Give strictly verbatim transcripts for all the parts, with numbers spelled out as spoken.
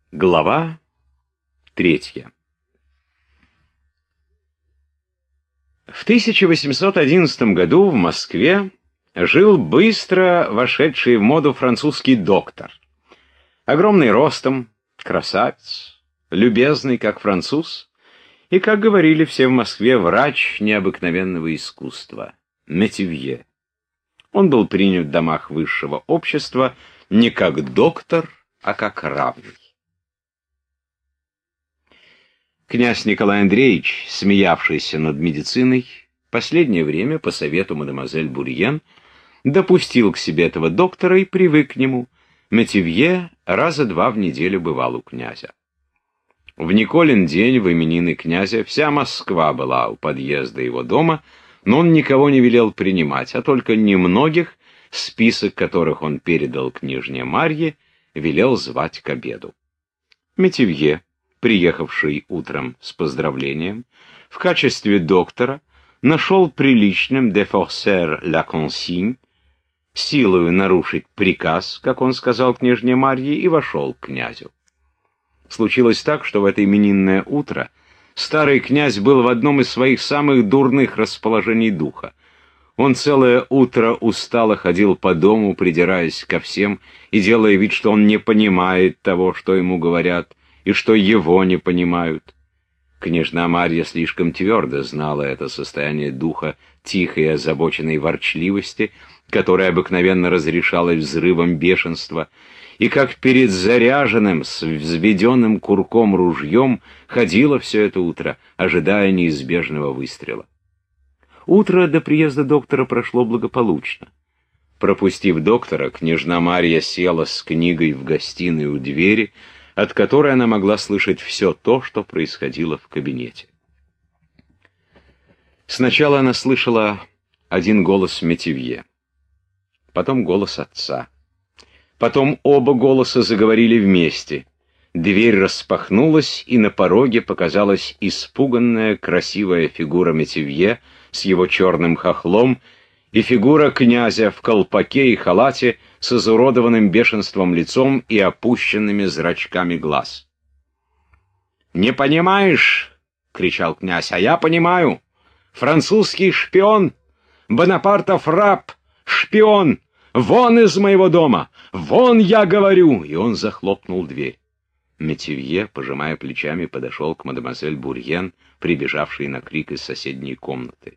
Глава третья. В тысяча восемьсот одиннадцатом году в Москве жил быстро вошедший в моду французский доктор. Огромный ростом, красавец, любезный, как француз, и, как говорили все в Москве, врач необыкновенного искусства, Метивье. Он был принят в домах высшего общества не как доктор, а как равный. Князь Николай Андреевич, смеявшийся над медициной, последнее время, по совету мадемуазель Бурьен, допустил к себе этого доктора и привык к нему. Метивье раза два в неделю бывал у князя. В Николин день, в именины князя, вся Москва была у подъезда его дома, но он никого не велел принимать, а только немногих, список которых он передал княжне Марье, велел звать к обеду. Метивье, приехавший утром с поздравлением, в качестве доктора нашел приличным de forcer la consigne, силою нарушить приказ, как он сказал княжне Марье, и вошел к князю. Случилось так, что в это именинное утро старый князь был в одном из своих самых дурных расположений духа. Он целое утро устало ходил по дому, придираясь ко всем и делая вид, что он не понимает того, что ему говорят, и что его не понимают. Княжна Марья слишком твердо знала это состояние духа тихой и озабоченной ворчливости, которая обыкновенно разрешалась взрывом бешенства, и как перед заряженным, с взведенным курком ружьем ходила все это утро, ожидая неизбежного выстрела. Утро до приезда доктора прошло благополучно. Пропустив доктора, княжна Марья села с книгой в гостиной у двери, от которой она могла слышать все то, что происходило в кабинете. Сначала она слышала один голос Метивье, потом голос отца. Потом оба голоса заговорили вместе. Дверь распахнулась, и на пороге показалась испуганная красивая фигура Метивье с его черным хохлом и фигура князя в колпаке и халате с изуродованным бешенством лицом и опущенными зрачками глаз. «Не понимаешь?» — кричал князь. «А я понимаю. Французский шпион, Бонапартов раб, шпион! Вон из моего дома! Вон, я говорю!» И он захлопнул дверь. Метивье, пожимая плечами, подошел к мадемуазель Бурьен, прибежавшей на крик из соседней комнаты.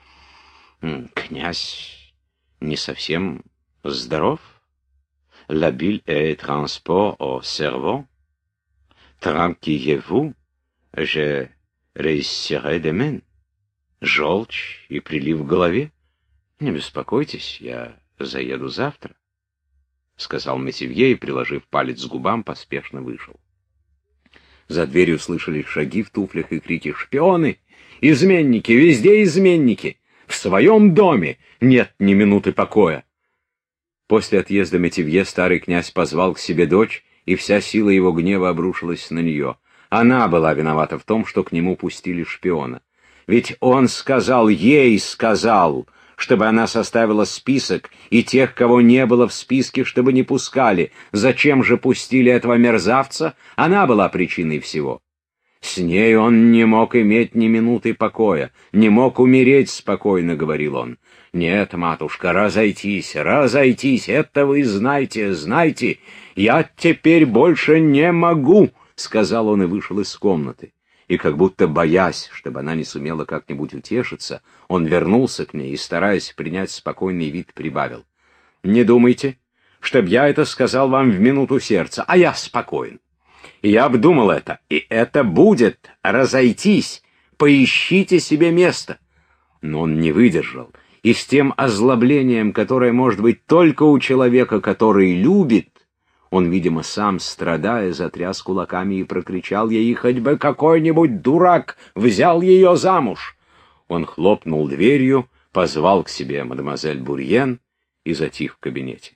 «Князь не совсем здоров? La bile est transport au cerveau. Tranquillez-vous, je réussirai demain». Желчь и прилив в голове. «Не беспокойтесь, я заеду завтра», — сказал Метивье и, приложив палец к губам, поспешно вышел. За дверью слышались шаги в туфлях и крики: «Шпионы! Изменники! Везде изменники! В своем доме нет ни минуты покоя!» После отъезда Метивье старый князь позвал к себе дочь, и вся сила его гнева обрушилась на нее. Она была виновата в том, что к нему пустили шпиона. Ведь он сказал, ей сказал, чтобы она составила список, и тех, кого не было в списке, чтобы не пускали. Зачем же пустили этого мерзавца? Она была причиной всего. С ней он не мог иметь ни минуты покоя, не мог умереть спокойно, — говорил он. «Нет, матушка, разойтись, разойтись, это вы знайте, знайте, я теперь больше не могу», — сказал он и вышел из комнаты. И как будто боясь, чтобы она не сумела как-нибудь утешиться, он вернулся к ней и, стараясь принять спокойный вид, прибавил: «Не думайте, чтоб я это сказал вам в минуту сердца, а я спокоен. Я обдумал это, и это будет. Разойтись, поищите себе место». Но он не выдержал, и с тем озлоблением, которое может быть только у человека, который любит, он, видимо, сам, страдая, затряс кулаками и прокричал ей: «Хоть бы какой-нибудь дурак взял ее замуж!» Он хлопнул дверью, позвал к себе мадемуазель Бурьен и затих в кабинете.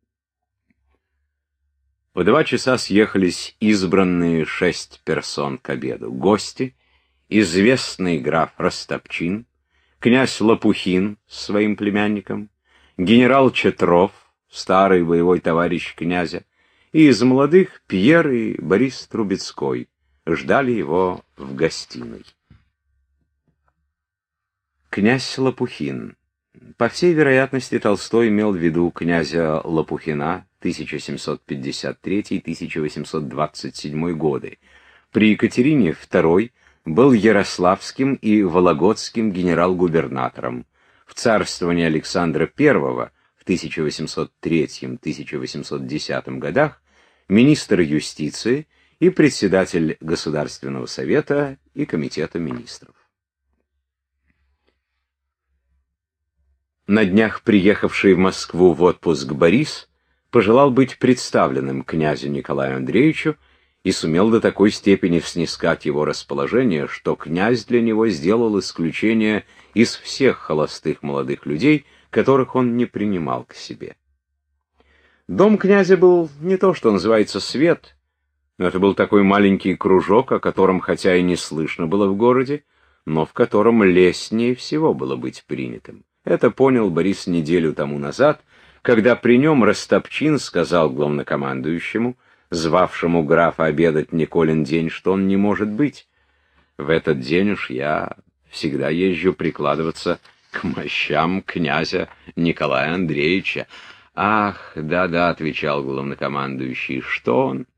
В два часа съехались избранные шесть персон к обеду. Гости: известный граф Растопчин, князь Лопухин с своим племянником, генерал Четров, старый боевой товарищ князя, и из молодых Пьер и Борис Трубецкой ждали его в гостиной. Князь Лопухин. По всей вероятности, Толстой имел в виду князя Лопухина тысяча семьсот пятьдесят третий — тысяча восемьсот двадцать седьмой годы. При Екатерине второй был ярославским и вологодским генерал-губернатором. В царствовании Александра первого в тысяча восемьсот третьем — тысяча восемьсот десятом годах министр юстиции и председатель Государственного совета и Комитета министров. На днях приехавший в Москву в отпуск Борис пожелал быть представленным князю Николаю Андреевичу и сумел до такой степени снискать его расположение, что князь для него сделал исключение из всех холостых молодых людей, которых он не принимал к себе. Дом князя был не то, что называется, свет, но это был такой маленький кружок, о котором хотя и не слышно было в городе, но в котором лестнее всего было быть принятым. Это понял Борис неделю тому назад, когда при нем Растопчин сказал главнокомандующему, звавшему графа обедать Николин день, что он не может быть. В этот день уж я всегда езжу прикладываться к мощам князя Николая Андреевича. «Ах, да-да», — отвечал главнокомандующий, — «что он?»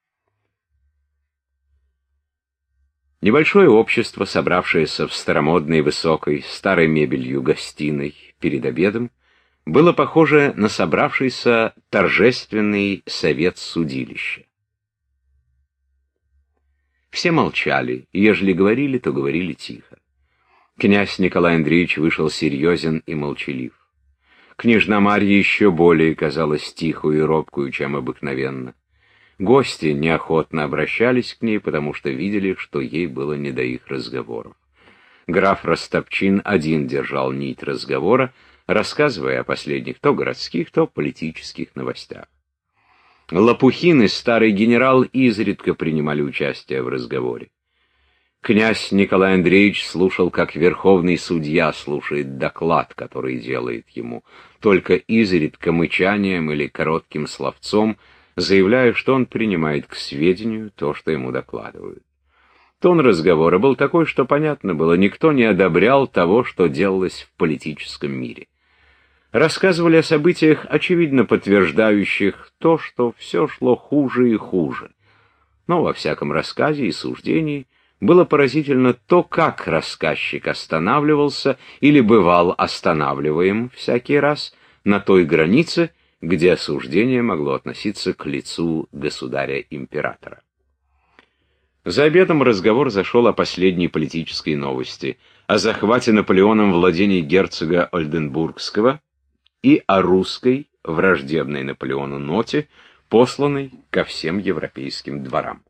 Небольшое общество, собравшееся в старомодной высокой старой мебелью гостиной перед обедом, было похоже на собравшийся торжественный совет судилища. Все молчали, и ежели говорили, то говорили тихо. Князь Николай Андреевич вышел серьезен и молчалив. Княжна Марья еще более казалась тихую и робкую, чем обыкновенно. Гости неохотно обращались к ней, потому что видели, что ей было не до их разговоров. Граф Растопчин один держал нить разговора, рассказывая о последних то городских, то политических новостях. Лопухин и старый генерал изредка принимали участие в разговоре. Князь Николай Андреевич слушал, как верховный судья слушает доклад, который делает ему, только изредка мычанием или коротким словцом, заявляя, что он принимает к сведению то, что ему докладывают. Тон разговора был такой, что понятно было, никто не одобрял того, что делалось в политическом мире. Рассказывали о событиях, очевидно подтверждающих то, что все шло хуже и хуже. Но во всяком рассказе и суждении было поразительно то, как рассказчик останавливался или бывал останавливаем всякий раз на той границе, где осуждение могло относиться к лицу государя-императора. За обедом разговор зашел о последней политической новости, о захвате Наполеоном владений герцога Ольденбургского и о русской, враждебной Наполеону ноте, посланной ко всем европейским дворам.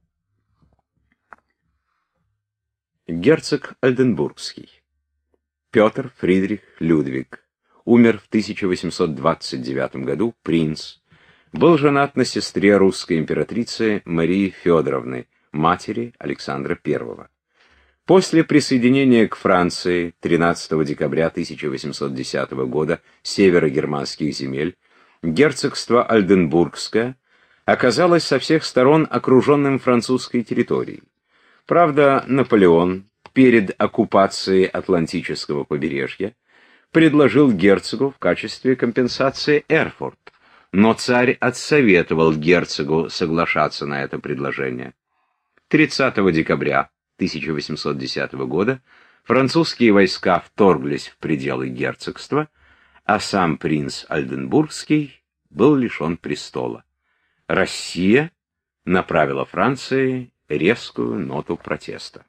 Герцог Ольденбургский. Петр Фридрих Людвиг. Умер в тысяча восемьсот двадцать девятом году, принц. Был женат на сестре русской императрицы Марии Федоровны, матери Александра Первого. После присоединения к Франции тринадцатого декабря тысяча восемьсот десятого года северогерманских земель, герцогство Ольденбургское оказалось со всех сторон окруженным французской территорией. Правда, Наполеон перед оккупацией Атлантического побережья предложил герцогу в качестве компенсации Эрфурт, но царь отсоветовал герцогу соглашаться на это предложение. тридцатого декабря тысяча восемьсот десятого года французские войска вторглись в пределы герцогства, а сам принц Ольденбургский был лишен престола. Россия направила Франции резкую ноту протеста.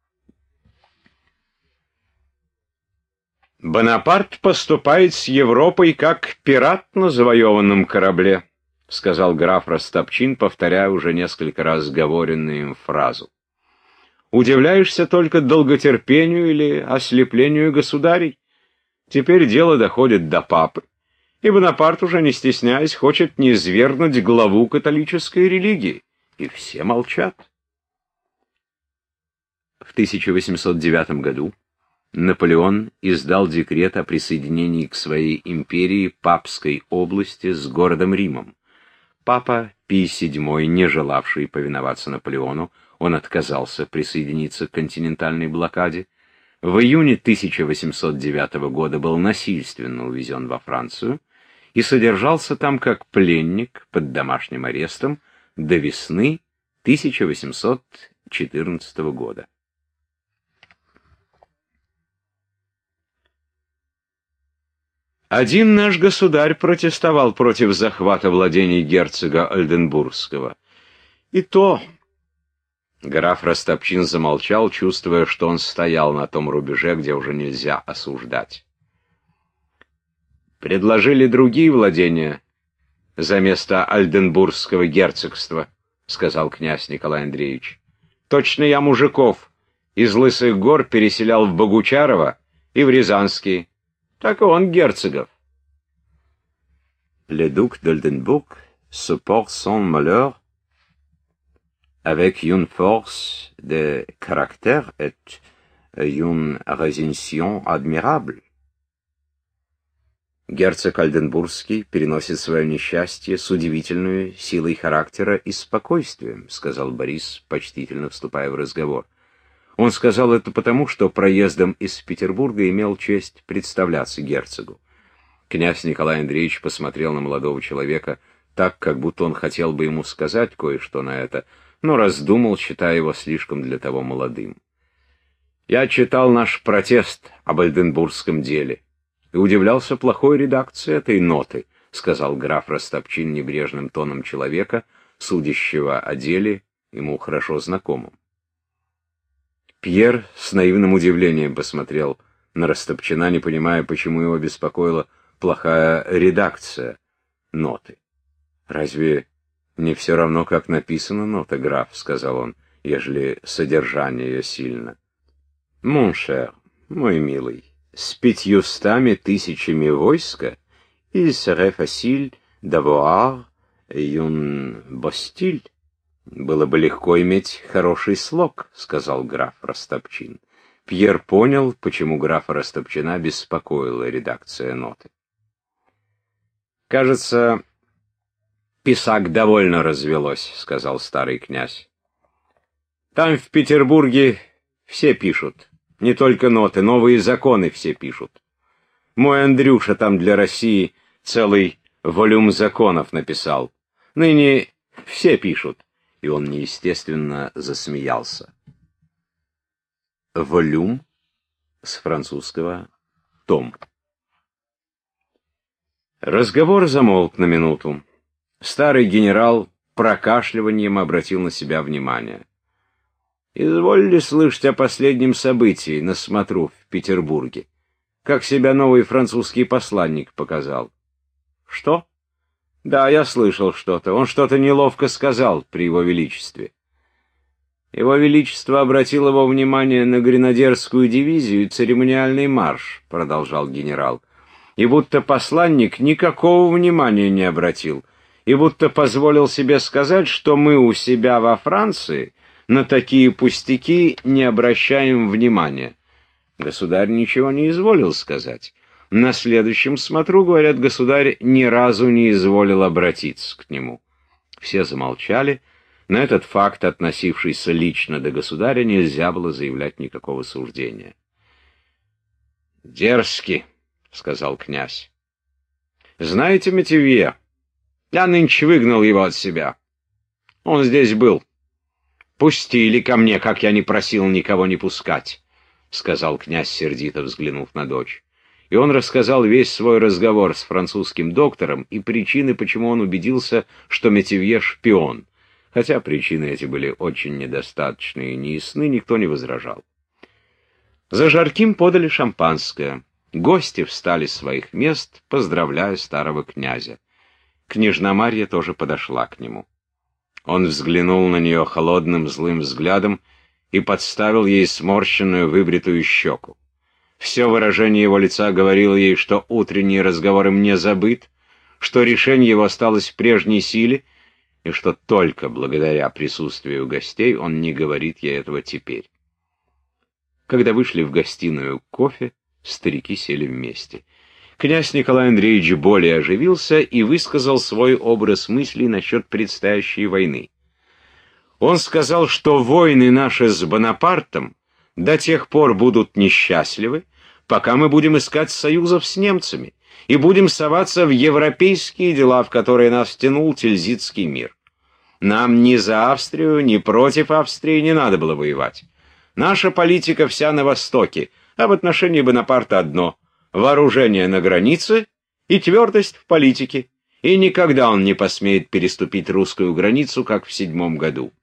«Бонапарт поступает с Европой как пират на завоеванном корабле», — сказал граф Растопчин, повторяя уже несколько раз говоренную им фразу. «Удивляешься только долготерпению или ослеплению государей? Теперь дело доходит до папы, и Бонапарт, уже не стесняясь, хочет низвергнуть главу католической религии, и все молчат». В тысяча восемьсот девятом году Наполеон издал декрет о присоединении к своей империи Папской области с городом Римом. Папа Пий седьмой, не желавший повиноваться Наполеону, он отказался присоединиться к континентальной блокаде, в июне тысяча восемьсот девятого года был насильственно увезен во Францию и содержался там как пленник под домашним арестом до весны тысяча восемьсот четырнадцатого года. Один наш государь протестовал против захвата владений герцога Ольденбургского. И то... Граф Растопчин замолчал, чувствуя, что он стоял на том рубеже, где уже нельзя осуждать. «Предложили другие владения за место Ольденбургского герцогства», — сказал князь Николай Андреевич. «Точно я мужиков из Лысых гор переселял в Богучарово и в Рязанский. Так и он герцогов». «Le duc d'Oldenburg supporte son malheur avec une force de caractère et une résignation admirable». Герцог Ольденбургский переносит свое несчастье с удивительной силой характера и спокойствием, сказал Борис, почтительно вступая в разговор. Он сказал это потому, что проездом из Петербурга имел честь представляться герцогу. Князь Николай Андреевич посмотрел на молодого человека так, как будто он хотел бы ему сказать кое-что на это, но раздумал, считая его слишком для того молодым. «Я читал наш протест об Ольденбургском деле и удивлялся плохой редакции этой ноты», — сказал граф Растопчин небрежным тоном человека, судящего о деле, ему хорошо знакомым. Пьер с наивным удивлением посмотрел на Растопчина, не понимая, почему его беспокоила плохая редакция ноты. «Разве не все равно, как написана нота, граф?» — сказал он, — «ежели содержание ее сильно». «Mon cher, мой милый, с пятьюстами тысячами войска il serait facile d'avoir une bastille». «Было бы легко иметь хороший слог», — сказал граф Растопчин. Пьер понял, почему графа Растопчина беспокоила редакция ноты. «Кажется, писак довольно развелось», — сказал старый князь. «Там в Петербурге все пишут, не только ноты, новые законы все пишут. Мой Андрюша там для России целый волюм законов написал. Ныне все пишут». И он неестественно засмеялся. Волюм с французского том. Разговор замолк на минуту. Старый генерал прокашливанием обратил на себя внимание. «Изволили слышать о последнем событии на смотру в Петербурге? Как себя новый французский посланник показал?» «Что?» «Да, я слышал что-то. Он что-то неловко сказал при его величестве». «Его величество обратил его внимание на гренадерскую дивизию и церемониальный марш», — продолжал генерал. «И будто посланник никакого внимания не обратил, и будто позволил себе сказать, что мы у себя во Франции на такие пустяки не обращаем внимания». Государь ничего не изволил сказать. На следующем смотру, говорят, государь ни разу не изволил обратиться к нему. Все замолчали. На этот факт, относившийся лично до государя, нельзя было заявлять никакого суждения. «Дерзкий», — сказал князь. «Знаете Метивье? Я нынче выгнал его от себя. Он здесь был. Пустили ко мне, как я не просил никого не пускать», — сказал князь, сердито взглянув на дочь. И он рассказал весь свой разговор с французским доктором и причины, почему он убедился, что Метивье шпион. Хотя причины эти были очень недостаточны и неясны, никто не возражал. За жарким подали шампанское. Гости встали с своих мест, поздравляя старого князя. Княжна Марья тоже подошла к нему. Он взглянул на нее холодным злым взглядом и подставил ей сморщенную выбритую щеку. Все выражение его лица говорило ей, что утренний разговор им не забыт, что решение его осталось в прежней силе, и что только благодаря присутствию гостей он не говорит ей этого теперь. Когда вышли в гостиную кофе, старики сели вместе. Князь Николай Андреевич более оживился и высказал свой образ мыслей насчет предстоящей войны. Он сказал, что войны наши с Бонапартом до тех пор будут несчастливы, пока мы будем искать союзов с немцами и будем соваться в европейские дела, в которые нас тянул Тильзитский мир. Нам ни за Австрию, ни против Австрии не надо было воевать. Наша политика вся на Востоке, а в отношении Бонапарта одно — вооружение на границе и твердость в политике, и никогда он не посмеет переступить русскую границу, как в седьмом году.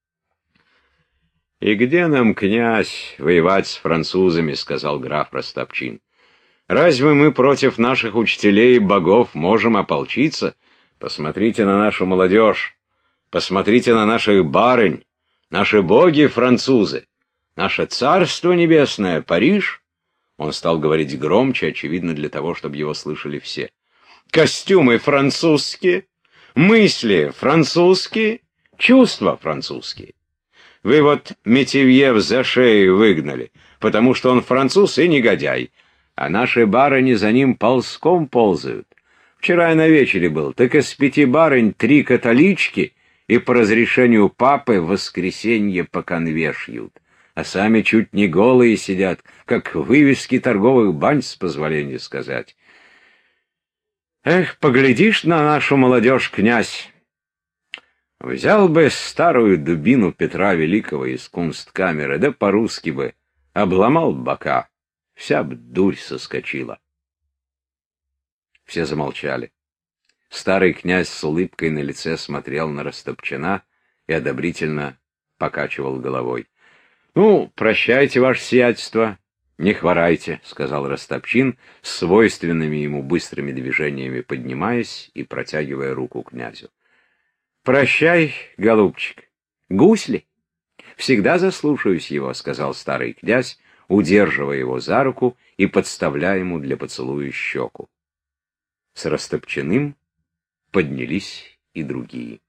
«И где нам, князь, воевать с французами?» — сказал граф Растопчин. «Разве мы против наших учителей и богов можем ополчиться? Посмотрите на нашу молодежь, посмотрите на наших барынь, наши боги французы, наше царство небесное, Париж». Он стал говорить громче, очевидно, для того, чтобы его слышали все. «Костюмы французские, мысли французские, чувства французские. Вы вот Метивье за шею выгнали, потому что он француз и негодяй, а наши барыни за ним ползком ползают. Вчера я на вечере был, так из пяти барынь три католички и по разрешению папы в воскресенье по конве шьют, а сами чуть не голые сидят, как вывески торговых бань, с позволения сказать. Эх, поглядишь на нашу молодежь, князь! Взял бы старую дубину Петра Великого из кунсткамеры, да по-русски бы обломал бока, вся б дурь соскочила. Все замолчали. Старый князь с улыбкой на лице смотрел на Растопчина и одобрительно покачивал головой. — Ну, прощайте, ваше сиятельство, не хворайте, — сказал Растопчин, с свойственными ему быстрыми движениями поднимаясь и протягивая руку князю. — Прощай, голубчик. Гусь ли? Всегда заслушаюсь его, — сказал старый князь, удерживая его за руку и подставляя ему для поцелуя щеку. С Растопчиным поднялись и другие.